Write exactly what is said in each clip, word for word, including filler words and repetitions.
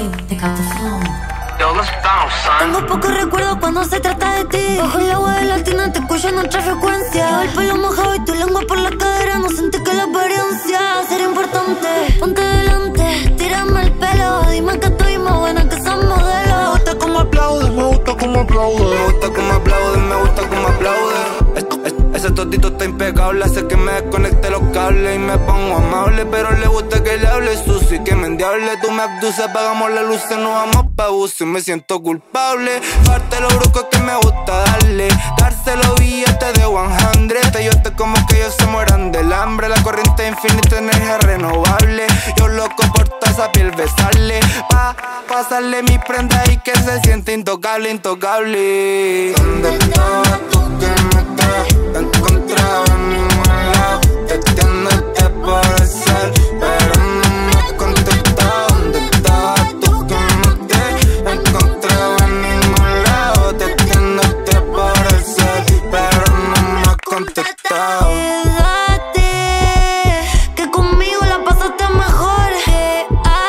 pick up the phone. Yo, let's bounce, son. Tengo pocos recuerdos cuando se trata de ti. Bajo el agua de la tina te escucho en otra frecuencia. Llevo el pelo mojado y tu lengua por la cadera. No sentí que la apariencia sería importante. Ponte delante, tírame el pelo. Dime que estoy más buena que esa modelo. Me gusta como aplaude, me gusta como aplaude. Me gusta como aplaude, me gusta como aplaude. Es, es, ese totito está impecable, hace que me desconecte los cables y me pongo amable, pero le gusta que le hable sucio y que me endiable. Tú me abduces, apagamos las luces, nos vamos pa' buzo y me siento culpable. Parte lo brusco que me gusta darle, dárselo billetes de cien. Te yo te como que ellos se mueran del hambre. La corriente infinita, energía renovable. Yo loco por toda esa piel besarle, pa' pasarle mi prenda y que se siente intocable, intocable. ¿Dónde estabas tú que no te encontraba en ningún lado? Testeándote por el cel, pero no me contestaba. ¿Dónde estabas tú que no te encontraba en ningún lado? Testeándote por el cel, pero no me contestaba. Quédate, que conmigo la pasaste mejor que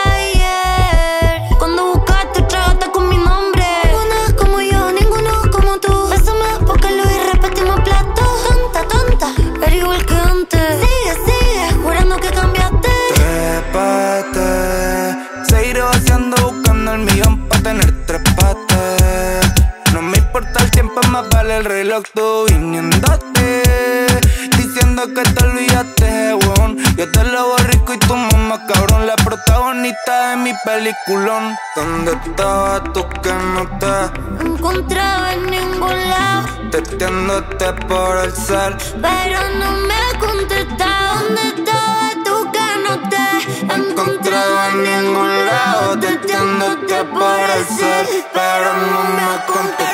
ayer. Cuando buscaste, tragaste con mi nombre. Ninguno es como yo, ninguno es como tú. Bésame porque lo y repetimos platos. Tonta, tonta, era igual que antes. Sigue, sigue, jurando que cambiaste. Trépate, seguiré vaciando buscando el millón pa' tener tres patas. No me importa el tiempo, más vale el reloj, tú viniéndote, diciendo que te olvidaste, weón. Yo te lo hago rico y tu mamá, cabrón, la protagonista de mi peliculón. ¿Dónde estabas tú que no te encontraba en ningún lado? Testeándote por el cel, pero no me contestaba. ¿Dónde estabas tú que no te encontraba en ningún lado? Testeándote por el cel, pero no me contestaba.